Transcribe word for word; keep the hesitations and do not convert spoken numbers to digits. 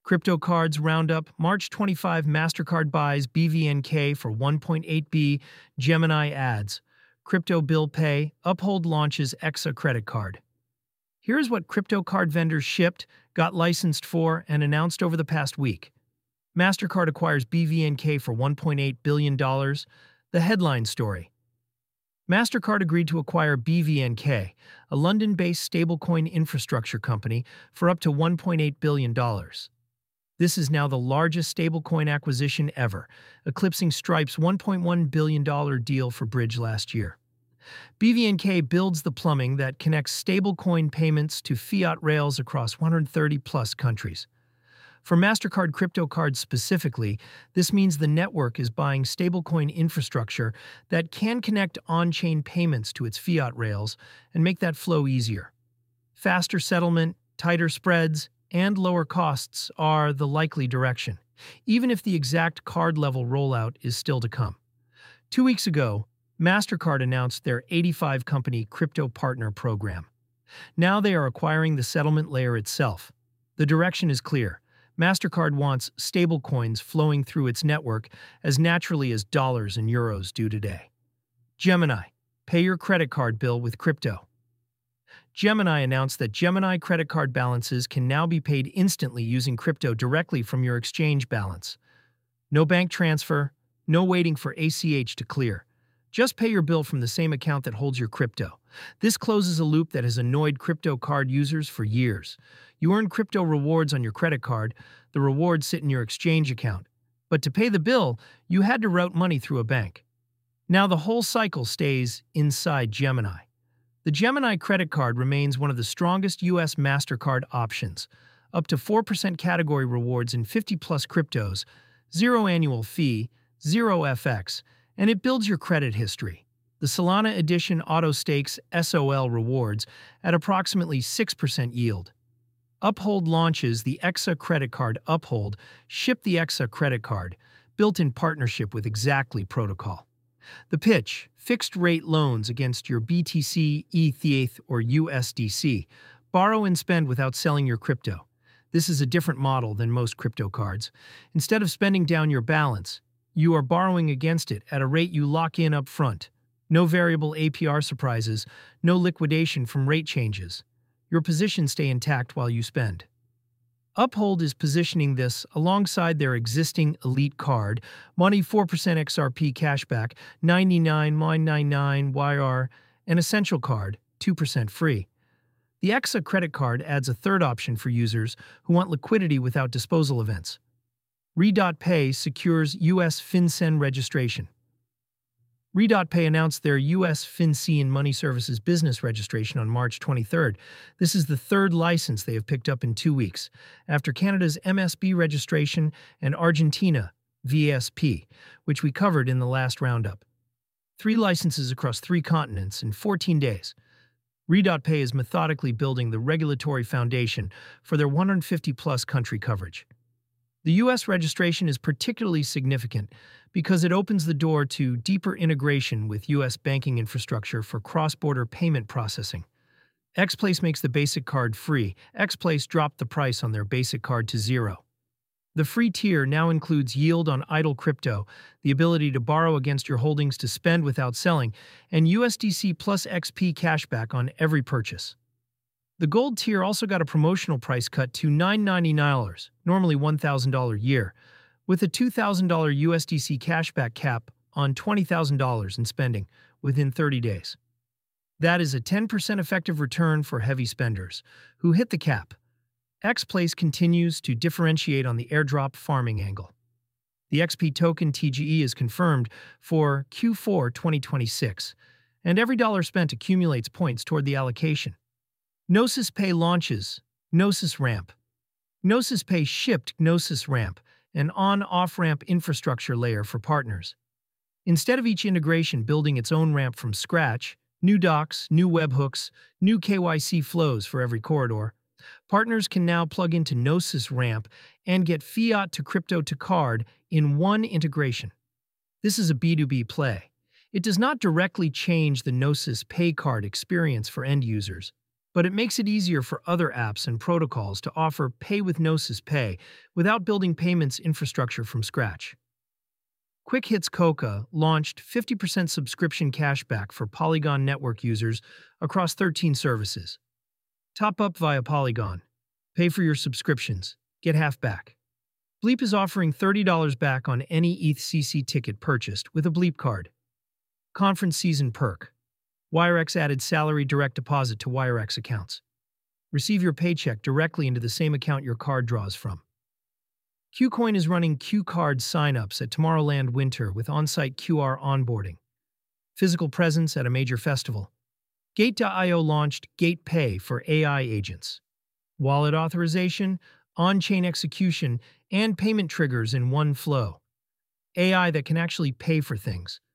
Crypto Cards Roundup, March twenty-fifth, MasterCard buys B V N K for one point eight billion dollars, Gemini adds. Crypto Bill Pay, Uphold launches X A credit card. Here's what crypto card vendors shipped, got licensed for, and announced over the past week. MasterCard acquires B V N K for one point eight billion dollars. The headline story. MasterCard agreed to acquire B V N K, a London-based stablecoin infrastructure company, for up to one point eight billion dollars. This is now the largest stablecoin acquisition ever, eclipsing Stripe's one point one billion dollars deal for Bridge last year. B V N K builds the plumbing that connects stablecoin payments to fiat rails across one hundred thirty plus countries. For MasterCard crypto cards specifically, this means the network is buying stablecoin infrastructure that can connect on-chain payments to its fiat rails and make that flow easier. Faster settlement, tighter spreads, and lower costs are the likely direction, even if the exact card-level rollout is still to come. Two weeks ago, MasterCard announced their eighty-five company Crypto Partner Program. Now they are acquiring the settlement layer itself. The direction is clear. MasterCard wants stablecoins flowing through its network as naturally as dollars and euros do today. Gemini, pay your credit card bill with crypto. Gemini announced that Gemini credit card balances can now be paid instantly using crypto directly from your exchange balance. No bank transfer, no waiting for A C H to clear. Just pay your bill from the same account that holds your crypto. This closes a loop that has annoyed crypto card users for years. You earn crypto rewards on your credit card, the rewards sit in your exchange account. But to pay the bill, you had to route money through a bank. Now the whole cycle stays inside Gemini. The Gemini credit card remains one of the strongest U S MasterCard options. Up to four percent category rewards in fifty plus cryptos, zero annual fee, zero F X, and it builds your credit history. The Solana Edition Auto Stakes S O L rewards at approximately six percent yield. Uphold launches the X A credit card. Uphold shipped the X A credit card, built in partnership with Exactly Protocol. The pitch, fixed-rate loans against your B T C, E T H, or U S D C. Borrow and spend without selling your crypto. This is a different model than most crypto cards. Instead of spending down your balance, you are borrowing against it at a rate you lock in up front. No variable A P R surprises, no liquidation from rate changes. Your positions stay intact while you spend. Uphold is positioning this alongside their existing Elite card, Money four percent X R P cashback, ninety-nine nine ninety-nine Y R, and Essential card, two percent free. The X A credit card adds a third option for users who want liquidity without disposal events. Re.Pay secures U S FinCEN registration. Re.Pay announced their U S FinCEN Money Services business registration on March twenty-third. This is the third license they have picked up in two weeks, after Canada's M S B registration and Argentina V S P, which we covered in the last roundup. Three licenses across three continents in fourteen days. Re.Pay is methodically building the regulatory foundation for their one hundred fifty plus country coverage. The U S registration is particularly significant because it opens the door to deeper integration with U S banking infrastructure for cross-border payment processing. Xplace makes the basic card free. Xplace dropped the price on their basic card to zero. The free tier now includes yield on idle crypto, the ability to borrow against your holdings to spend without selling, and U S D C plus X P cashback on every purchase. The Gold tier also got a promotional price cut to nine hundred ninety-nine dollars, normally one thousand dollars a year, with a two thousand dollars U S D C cashback cap on twenty thousand dollars in spending within thirty days. That is a ten percent effective return for heavy spenders who hit the cap. Xplace continues to differentiate on the airdrop farming angle. The X P token T G E is confirmed for Q four twenty twenty-six, and every dollar spent accumulates points toward the allocation. Gnosis Pay launches Gnosis Ramp. Gnosis Pay shipped Gnosis Ramp, an on-off-ramp infrastructure layer for partners. Instead of each integration building its own ramp from scratch, new docs, new webhooks, new K Y C flows for every corridor, partners can now plug into Gnosis Ramp and get fiat to crypto to card in one integration. This is a B two B play. It does not directly change the Gnosis Pay card experience for end users. but it makes it easier for other apps and protocols to offer Pay with Gnosis Pay without building payments infrastructure from scratch. Quick Hits Coca launched fifty percent subscription cashback for Polygon network users across thirteen services. Top up via Polygon. Pay for your subscriptions. Get half back. Bleep is offering thirty dollars back on any E T H C C ticket purchased with a Bleep card. Conference Season Perk. WireX added salary direct deposit to WireX accounts. Receive your paycheck directly into the same account your card draws from. KuCoin is running Q-Card sign-ups at Tomorrowland Winter with on-site Q R onboarding. Physical presence at a major festival. Gate dot i o launched Gate Pay for A I agents. Wallet authorization, on-chain execution, and payment triggers in one flow. A I that can actually pay for things.